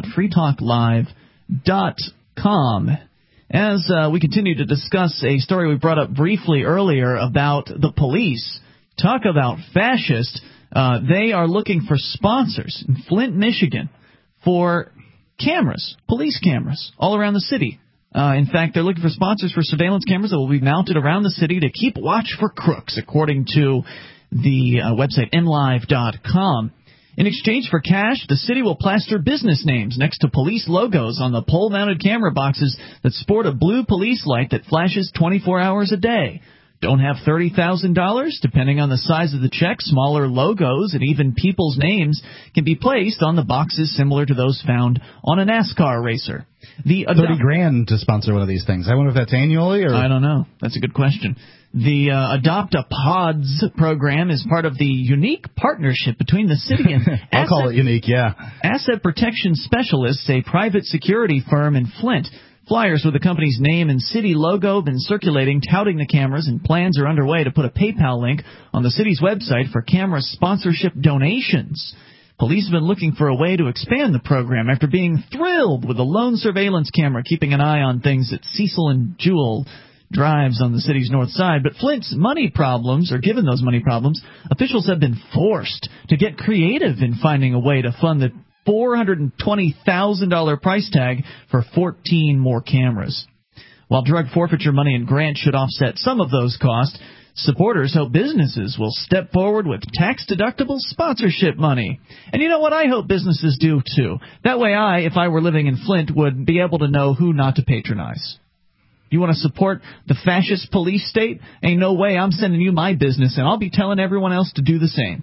promote.freetalklive.com. As we continue to discuss a story we brought up briefly earlier about the police, talk about fascist, they are looking for sponsors in Flint, Michigan for cameras, police cameras, all around the city. In fact, they're looking for sponsors for surveillance cameras that will be mounted around the city to keep watch for crooks, according to the website MLive.com. In exchange for cash, the city will plaster business names next to police logos on the pole-mounted camera boxes that sport a blue police light that flashes 24 hours a day. Don't have $30,000? Depending on the size of the check, smaller logos and even people's names can be placed on the boxes similar to those found on a NASCAR racer. The $30,000 to sponsor one of these things. I wonder if that's annually or... I don't know. That's a good question. The Adopt a Pods program is part of the unique partnership between the city and I'll call it unique, yeah. Asset Protection Specialists, a private security firm in Flint. Flyers with the company's name and city logo have been circulating, touting the cameras, and plans are underway to put a PayPal link on the city's website for camera sponsorship donations. Police have been looking for a way to expand the program after being thrilled with the lone surveillance camera keeping an eye on things at Cecil and Jewel drives on the city's north side. But Flint's money problems, or given those money problems, officials have been forced to get creative in finding a way to fund the $420,000 price tag for 14 more cameras. While drug forfeiture money and grants should offset some of those costs, supporters hope businesses will step forward with tax-deductible sponsorship money. And you know what? I hope businesses do, too. That way if I were living in Flint, would be able to know who not to patronize. You want to support the fascist police state? Ain't no way I'm sending you my business, and I'll be telling everyone else to do the same.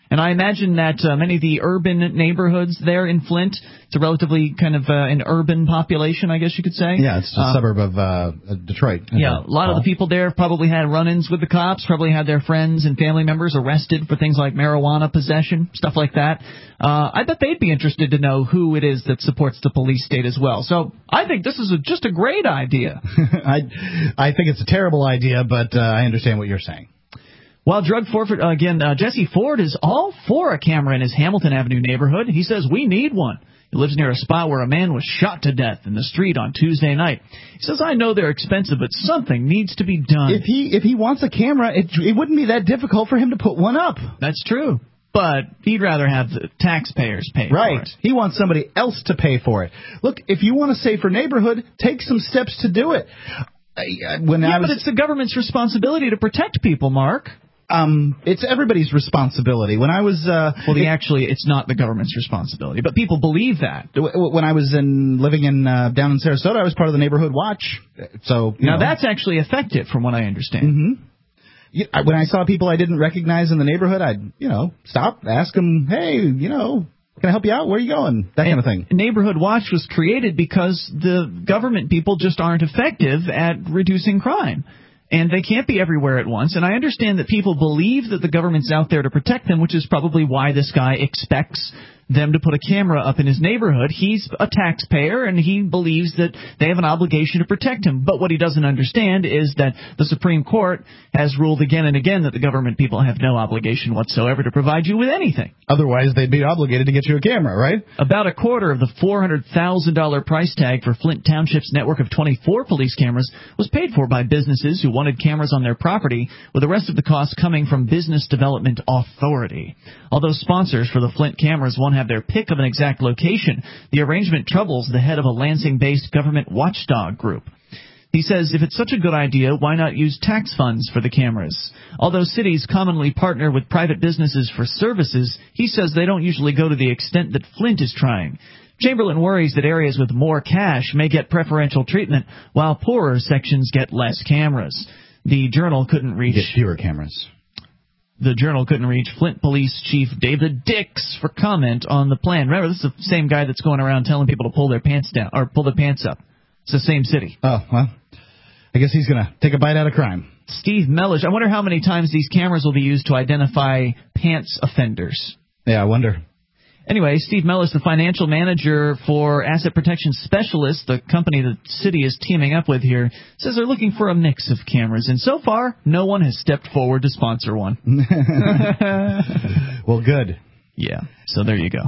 And I imagine that many of the urban neighborhoods there in Flint, it's a relatively kind of an urban population, I guess you could say. Yeah, it's a suburb of Detroit. Yeah, a lot of the people there probably had run-ins with the cops, probably had their friends and family members arrested for things like marijuana possession, stuff like that. I bet they'd be interested to know who it is that supports the police state as well. So I think this is just a great idea. I think it's a terrible idea, but I understand what you're saying. While drug forfeit, again, Jesse Ford is all for a camera in his Hamilton Avenue neighborhood. He says, we need one. He lives near a spot where a man was shot to death in the street on Tuesday night. He says, I know they're expensive, but something needs to be done. If he wants a camera, it wouldn't be that difficult for him to put one up. That's true. But he'd rather have the taxpayers pay for it. Right. He wants somebody else to pay for it. Look, if you want a safer neighborhood, take some steps to do it. But it's the government's responsibility to protect people, Mark. It's everybody's responsibility. When I was it's not the government's responsibility, but people believe that. When I was living in down in Sarasota, I was part of the neighborhood watch. So that's actually effective, from what I understand. Mm-hmm. When I saw people I didn't recognize in the neighborhood, I'd stop, ask them, hey, can I help you out? Where are you going? That kind of thing. Neighborhood Watch was created because the government people just aren't effective at reducing crime. And they can't be everywhere at once. And I understand that people believe that the government's out there to protect them, which is probably why this guy expects them to put a camera up in his neighborhood. He's a taxpayer, and he believes that they have an obligation to protect him. But what he doesn't understand is that the Supreme Court has ruled again and again that the government people have no obligation whatsoever to provide you with anything. Otherwise, they'd be obligated to get you a camera, right? About a quarter of the $400,000 price tag for Flint Township's network of 24 police cameras was paid for by businesses who wanted cameras on their property, with the rest of the cost coming from Business Development Authority. Although sponsors for the Flint cameras won't have their pick of an exact location, the arrangement troubles the head of a Lansing-based government watchdog group. He says if it's such a good idea, why not use tax funds for the cameras? Although cities commonly partner with private businesses for services, he says they don't usually go to the extent that Flint is trying. Chamberlain worries that areas with more cash may get preferential treatment, while poorer sections get less cameras. The Journal couldn't reach... Get fewer cameras. The Journal couldn't reach Flint Police Chief David Dix for comment on the plan. Remember, this is the same guy that's going around telling people to pull their pants down, or pull their pants up. It's the same city. Oh, well, I guess he's going to take a bite out of crime. Steve Mellish, I wonder how many times these cameras will be used to identify pants offenders. Yeah, I wonder. Anyway, Steve Mellish, the financial manager for Asset Protection Specialists, the company the city is teaming up with here, says they're looking for a mix of cameras. And so far, no one has stepped forward to sponsor one. Well, good. Yeah, so there you go.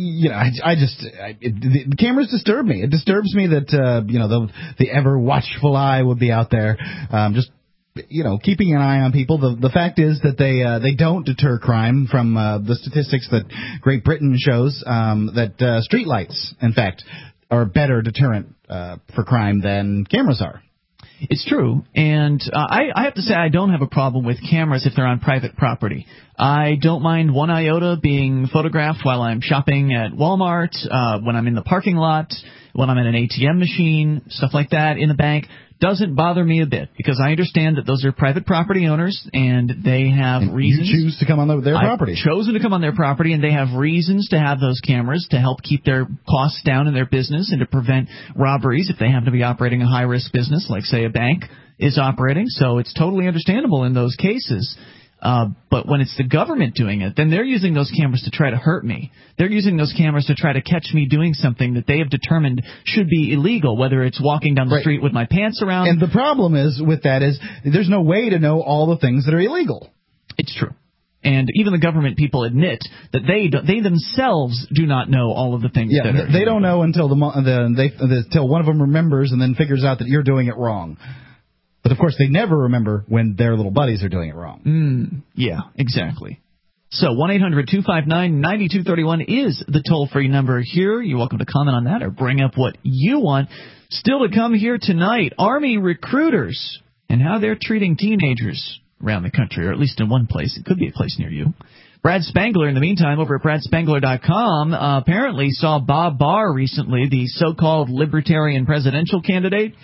The cameras disturb me. It disturbs me that, the ever watchful eye would be out there, keeping an eye on people. The fact is that they don't deter crime from the statistics that Great Britain shows, that streetlights, in fact, are a better deterrent for crime than cameras are. It's true, and I have to say I don't have a problem with cameras if they're on private property. I don't mind one iota being photographed while I'm shopping at Walmart, when I'm in the parking lot, when I'm at an ATM machine, stuff like that, in the bank. Doesn't bother me a bit, because I understand that those are private property owners, and they have reasons. You choose to come on their property. I've chosen to come on their property, and they have reasons to have those cameras to help keep their costs down in their business and to prevent robberies if they happen to be operating a high-risk business, like, say, a bank is operating. So it's totally understandable in those cases. But when it's the government doing it, then they're using those cameras to try to hurt me. They're using those cameras to try to catch me doing something that they have determined should be illegal, whether it's walking down the street with my pants around. And the problem is with that is there's no way to know all the things that are illegal. It's true. And even the government people admit that they themselves do not know all of the things that are illegal. They don't know until until one of them remembers and then figures out that you're doing it wrong. But, of course, they never remember when their little buddies are doing it wrong. Yeah, exactly. So 1-800-259-9231 is the toll-free number here. You're welcome to comment on that or bring up what you want. Still to come here tonight, Army recruiters and how they're treating teenagers around the country, or at least in one place. It could be a place near you. Brad Spangler, in the meantime, over at BradSpangler.com, apparently saw Bob Barr recently, the so-called libertarian presidential candidate.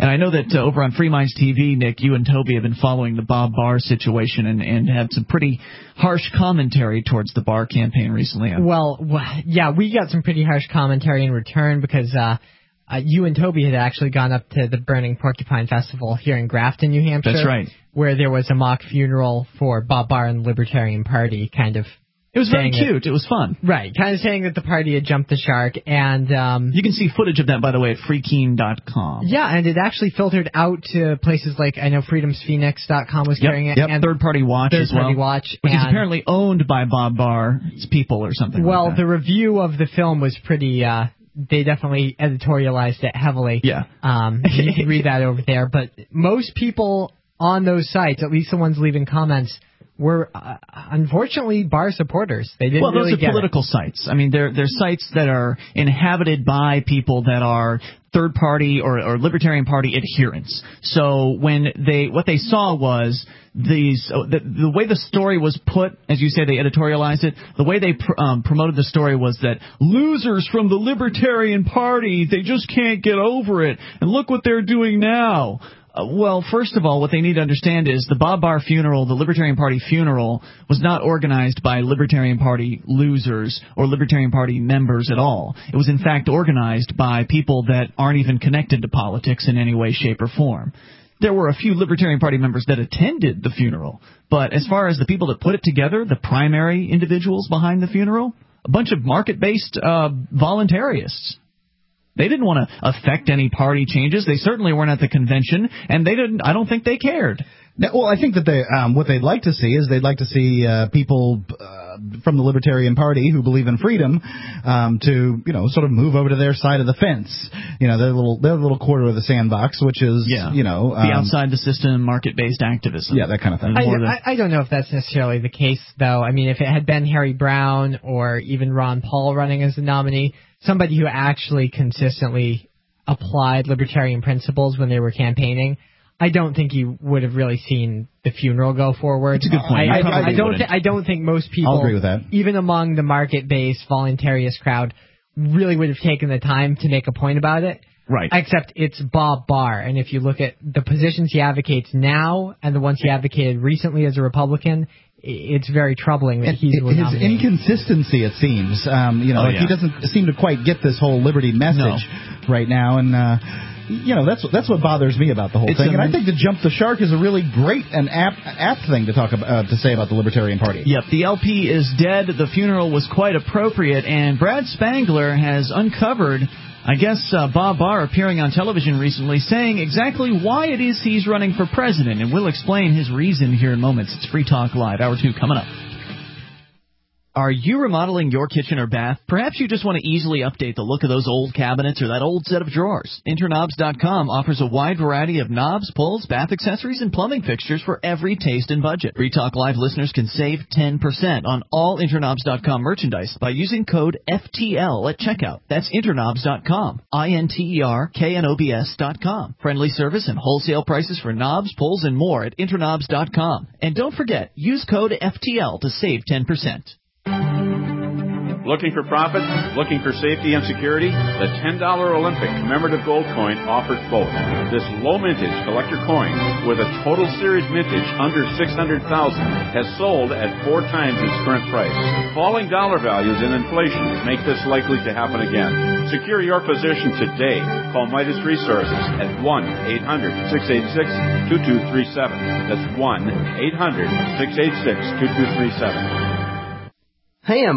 And I know that over on Free Minds TV, Nick, you and Toby have been following the Bob Barr situation and had some pretty harsh commentary towards the Barr campaign recently. Well, yeah, we got some pretty harsh commentary in return because you and Toby had actually gone up to the Burning Porcupine Festival here in Grafton, New Hampshire. That's right. Where there was a mock funeral for Bob Barr and the Libertarian Party, kind of. It was very cute. It was fun. Right, kind of saying that the party had jumped the shark, and you can see footage of that, by the way, at freekeen.com. Yeah, and it actually filtered out to places like, I know freedomsphoenix.com was carrying it. Yep, and Third Party Watch as well. Third Party Watch. Which is apparently owned by Bob Barr's people or something well, like that. The review of the film was pretty, they definitely editorialized it heavily. Yeah. You can read that over there, but most people on those sites, at least the ones leaving comments, were unfortunately Barr supporters. They didn't really those are political sites. I mean, they're sites that are inhabited by people that are third party or Libertarian Party adherents. So what they saw was the way the story was put, as you say, they editorialized it. The way they promoted the story was that losers from the Libertarian Party, they just can't get over it, and look what they're doing now. Well, first of all, what they need to understand is the Bob Barr funeral, the Libertarian Party funeral, was not organized by Libertarian Party losers or Libertarian Party members at all. It was, in fact, organized by people that aren't even connected to politics in any way, shape, or form. There were a few Libertarian Party members that attended the funeral, but as far as the people that put it together, the primary individuals behind the funeral, a bunch of market-based voluntarists. They didn't want to affect any party changes. They certainly weren't at the convention, and they didn't. I don't think they cared. Well, I think that what they'd like to see is they'd like to see people from the Libertarian Party who believe in freedom to sort of move over to their side of the fence. Their little quarter of the sandbox, which is be outside the system, market-based activism. Yeah, that kind of thing. I don't know if that's necessarily the case, though. I mean, if it had been Harry Brown or even Ron Paul running as the nominee, somebody who actually consistently applied libertarian principles when they were campaigning, I don't think you would have really seen the funeral go forward. That's a good point. I don't think most people, I'll agree with that, even among the market-based voluntarist crowd, really would have taken the time to make a point about it. Right. Except it's Bob Barr, and if you look at the positions he advocates now and the ones he advocated recently as a Republican, it's very troubling that he's his inconsistency, it seems. He doesn't seem to quite get this whole liberty message right now, and that's what bothers me about the whole thing. And I think to jump the shark is a really great and apt thing to talk about to say about the Libertarian Party. Yep, the LP is dead. The funeral was quite appropriate, and Brad Spangler has uncovered, I guess, Bob Barr appearing on television recently saying exactly why it is he's running for president, and we'll explain his reason here in moments. It's Free Talk Live, Hour 2 coming up. Are you remodeling your kitchen or bath? Perhaps you just want to easily update the look of those old cabinets or that old set of drawers. Interknobs.com offers a wide variety of knobs, pulls, bath accessories, and plumbing fixtures for every taste and budget. Free Talk Live listeners can save 10% on all Interknobs.com merchandise by using code FTL at checkout. That's Interknobs.com. INTERKNOBS.com. Friendly service and wholesale prices for knobs, pulls, and more at Interknobs.com. And don't forget, use code FTL to save 10%. Looking for profit? Looking for safety and security? The $10 Olympic commemorative gold coin offers both. This low mintage collector coin with a total series mintage under $600,000 has sold at 4 times its current price. Falling dollar values and inflation make this likely to happen again. Secure your position today. Call Midas Resources at 1-800-686-2237. That's 1-800-686-2237. Hey,